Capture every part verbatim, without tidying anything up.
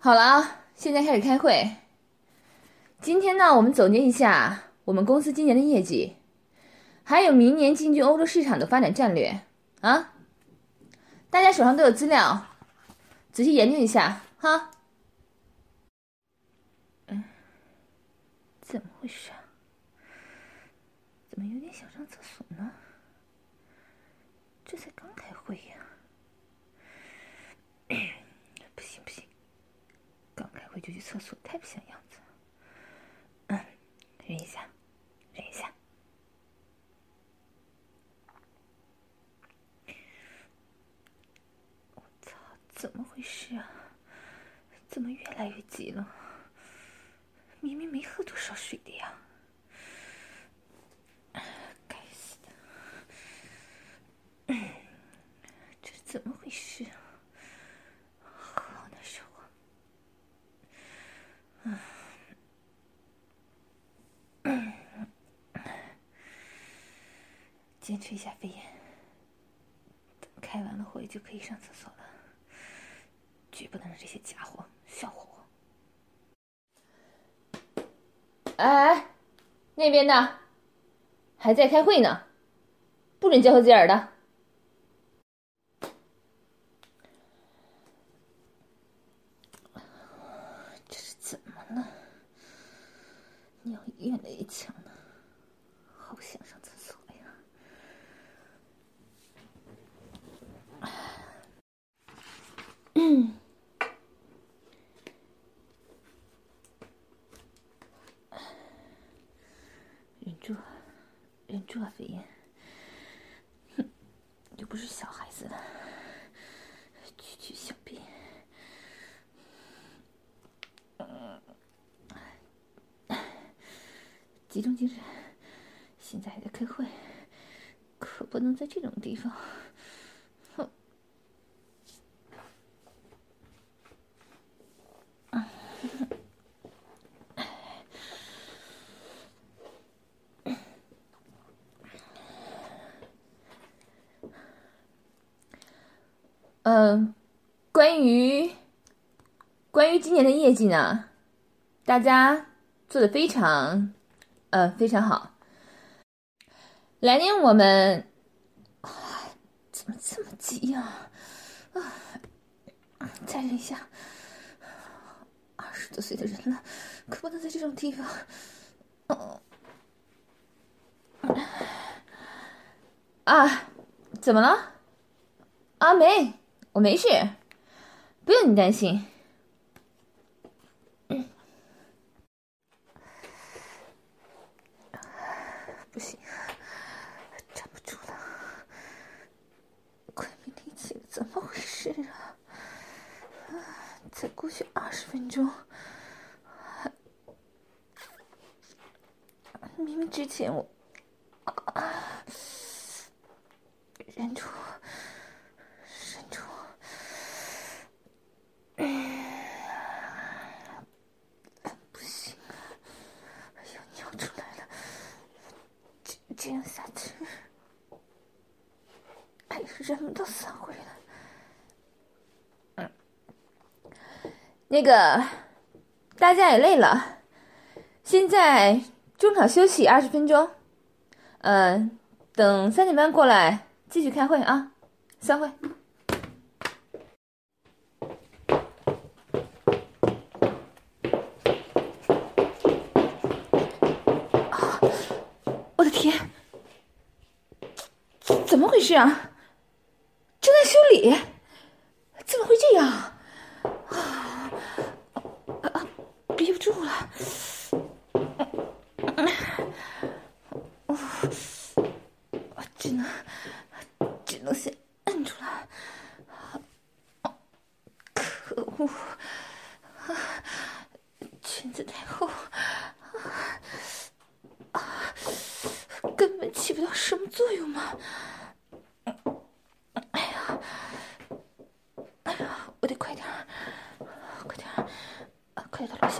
好了啊，现在开始开会。今天呢，我们总结一下我们公司今年的业绩，还有明年进军欧洲市场的发展战略啊。大家手上都有资料，仔细研究一下哈。嗯，怎么回事啊？怎么有点想上厕所呢？这才刚开会呀！不行不行，刚开会就去厕所，太不像样子了。嗯，忍一下，忍一下。我操，怎么回事啊？怎么越来越急了？明明没喝多少水的呀！该死的，这是怎么回事啊？好难受啊！嗯，坚持一下肺炎，等开完了会就可以上厕所了，绝不能让这些家伙笑话我。哎哎，那边的还在开会呢，不准交头接耳的。这是怎么了？尿意越来越强了，好想上厕所呀！嗯，忍住，忍住啊，飞燕！哼，又不是小孩子了，区区小便。集中精神，现在还在开会，可不能在这种地方。哼。嗯，关于关于今年的业绩呢，大家做的非常，呃，非常好。来年我们，啊，怎么这么急呀？啊，再忍一下。二十多岁的人了，可不能在这种地方。哦，啊，怎么了？啊，没，我没事，不用你担心。嗯，不行，站不住了，快没力气了，怎么回事啊？再过去二十分钟，明明之前我啊，忍住，忍住，不行，又尿出来了，这这样下去，哎，人们都散回来。嗯，那个，大家也累了，现在中场休息二十分钟。嗯、呃，等三点半过来继续开会啊，散会。啊，我的天，怎么回事啊？正在修理，怎么会这样？啊啊！憋不住了。我只能只能先摁住了。可恶！裙子太厚，根本起不到什么作用嘛。哎呀，哎呀，我得快点，快点，快点到楼下。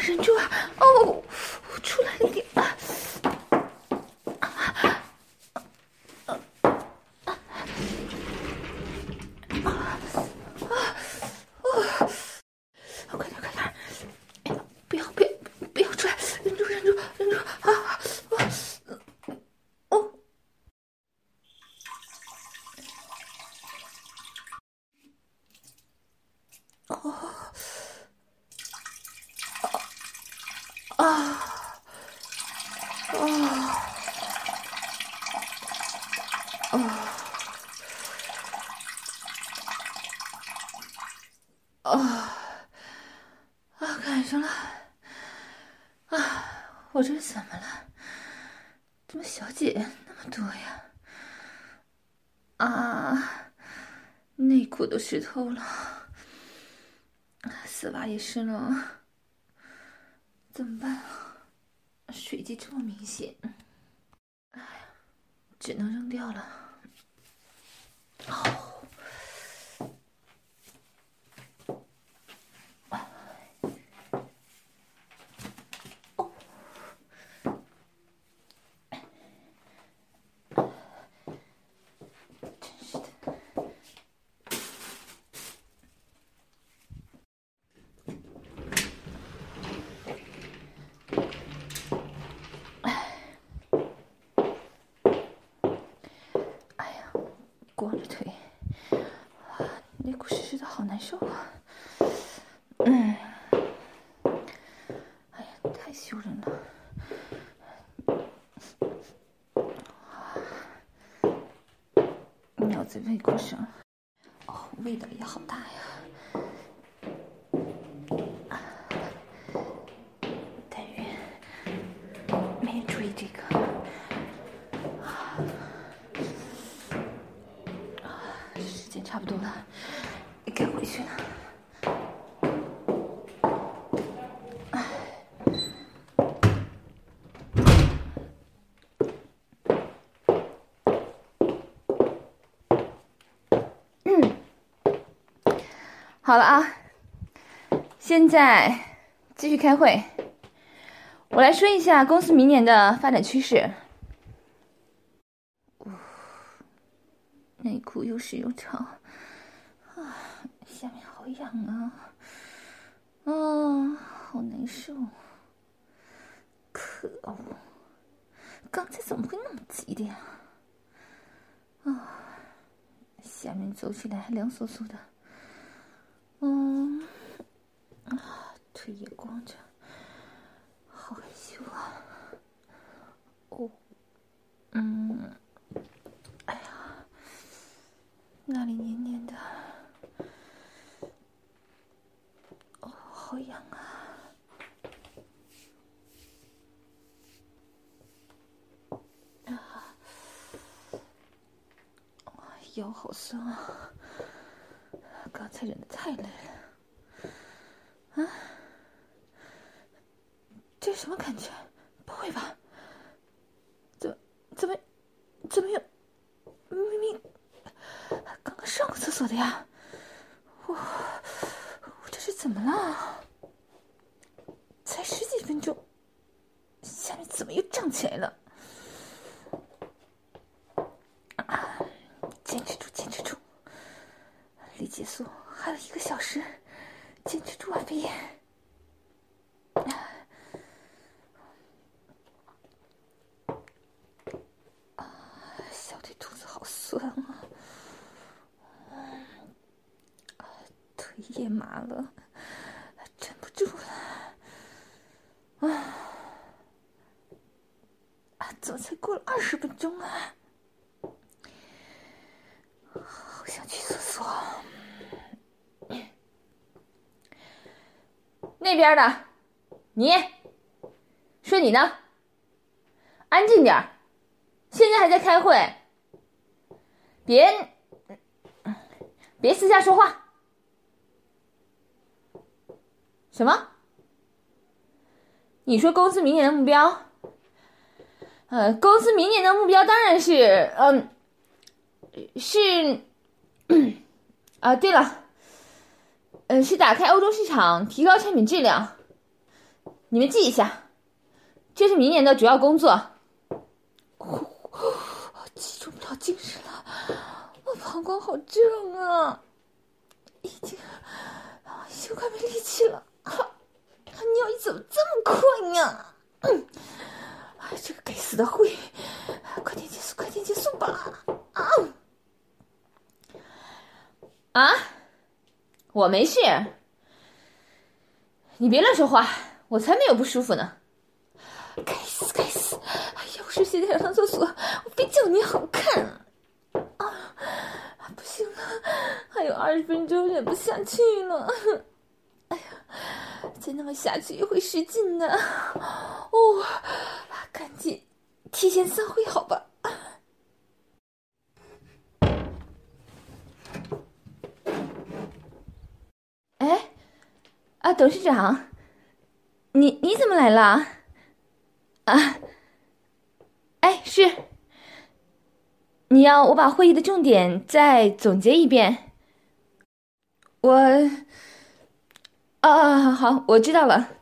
忍住啊！哦，出来一点啊！快点快点！哎呀，不要不要不要出来！忍住忍住忍住啊！哦哦啊啊啊啊！啊，赶上了！啊，我这是怎么了？怎么小姐那么多呀？啊，内裤都湿透了，丝袜也湿了，怎么办啊？水迹这么明显，哎呀，只能扔掉了。哦。光着腿，内裤湿湿的，好难受啊！嗯，哎呀，太羞人了。尿在内裤上，哦，味道也好大呀。但愿没人注意这个。时间差不多了，该回去了。嗯，好了啊，现在继续开会。我来说一下公司明年的发展趋势。内裤又湿又长，啊，下面好痒啊，啊，好难受，可恶！刚才怎么会那么激烈啊？啊，下面走起来还凉飕飕的，嗯，啊，腿也光着，好害羞啊！哦，嗯。那里黏黏的，哦，好痒啊！啊，腰好酸啊！刚才忍得太累了。啊，这是什么感觉？不会吧？怎么怎么怎么有？明明刚刚上过厕所的呀！我我这是怎么了？才十几分钟，下面怎么又胀起来了？啊，坚持住，坚持住！离结束还有一个小时，坚持住啊，飞燕！啊，小腿肚子好酸啊！啊，腿也麻了，撑不住了。啊啊！怎么才过了二十分钟啊？好想去厕所。那边的，你说你呢？安静点，现在还在开会，别别私下说话。什么？你说公司明年的目标？呃，公司明年的目标当然是，嗯，是，啊，对了，嗯，是打开欧洲市场，提高产品质量。 你们记一下，这是明年的主要工作。 集中不了精神了，我膀胱好胀啊，已经已经快没力气了。尿意怎么这么快呀？嗯，这个该死的会，快点结束，快点结束吧！啊啊，我没事，你别乱说话，我才没有不舒服呢。 该死该死！要是现在要上厕所，我非叫你好看！啊，不行了，还有二十分钟，忍不下去了。哎呀，再那么下去会失禁的。哦，赶紧提前散会好吧？ 哎，啊，董事长，你你怎么来了？啊，哎，是，你要我把会议的重点再总结一遍？我，啊，好，我知道了。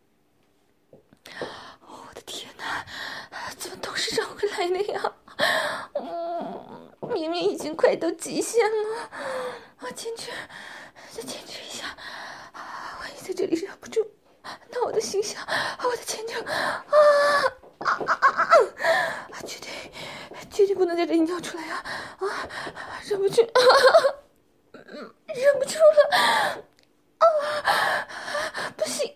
我的天哪，怎么董事长会来了呀？嗯，明明已经快到极限了，我坚持，再坚持一下，万一在这里忍不住，那我的形象，我的前程，啊啊啊啊啊！绝对，绝对不能在这里尿出来啊！啊，忍不住，啊，忍不住了，啊，不行，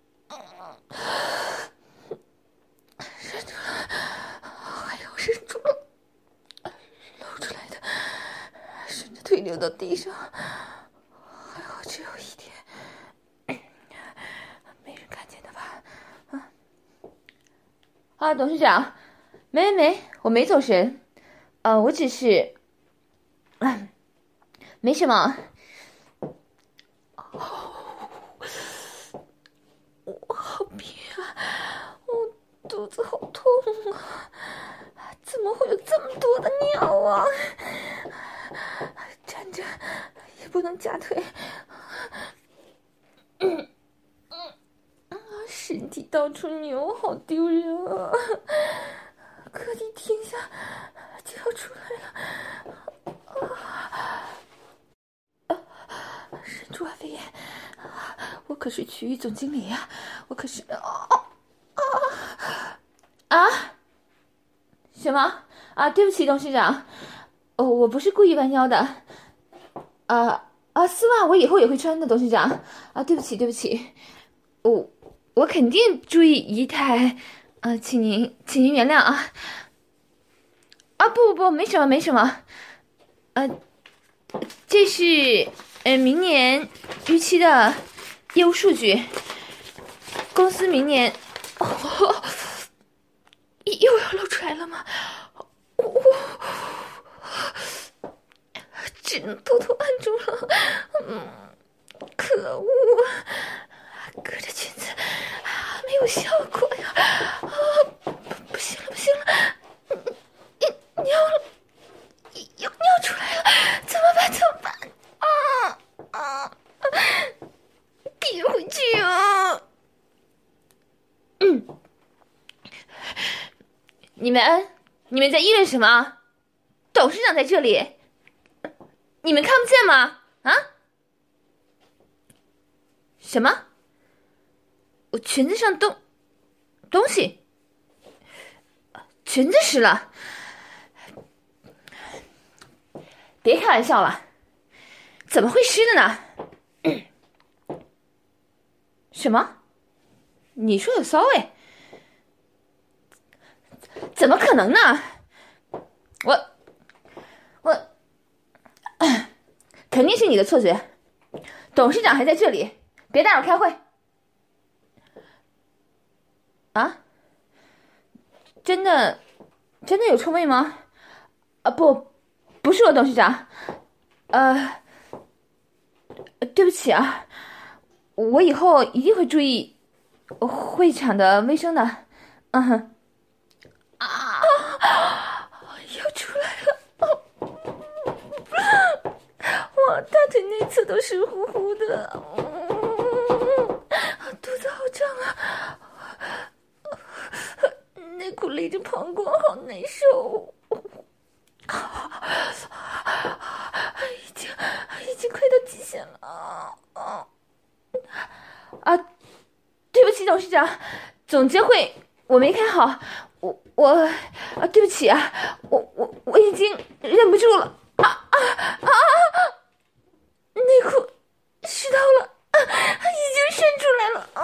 忍住了，还要忍住了，露出来的，顺着腿流到地上，还好只有一点，没人看见的吧？啊啊，董事长，没没没，我没走神，呃，我只是，啊，没什么。 我好憋啊，我肚子好痛啊，怎么会有这么多的尿啊？站着也不能夹腿，嗯嗯，身体到处扭，好丢人啊！可一停下就要出来了，啊！忍住啊，飞燕！我可是区域总经理呀、啊，我可是……哦啊啊！什么啊？对不起，董事长，哦，我不是故意弯腰的。啊啊，丝袜我以后也会穿的，董事长。啊，对不起，对不起，我我肯定注意仪态。啊，请您，请您原谅啊。啊，不不不，没什么，没什么。呃，这是呃明年预期的业务数据。公司明年， 哦，又要露出来了吗？我、哦、只能偷偷按住了。嗯，可恶，隔着裙子没有效果呀！啊，不行了，不行了，尿了，又尿出来了，怎么办？怎么办？啊啊！憋回去啊！ 嗯，你们你们在议论什么？董事长在这里，你们看不见吗？啊？什么？我裙子上东东西，裙子湿了，别开玩笑了，怎么会湿的呢？嗯、什么？你说有骚味？怎么可能呢？我我肯定是你的错觉，董事长还在这里，别打扰开会。啊？真的真的有臭味吗？啊，不，不是我，董事长。呃，对不起啊，我以后一定会注意会场的卫生的。嗯哼。 啊！要出来了！我大腿内侧都湿乎乎的，嗯，肚子好胀啊！ 啊，对不起，董事长，总监会我没开好，我我啊，对不起啊，我我我已经忍不住了啊啊啊！内裤湿到了，啊，已经渗出来了。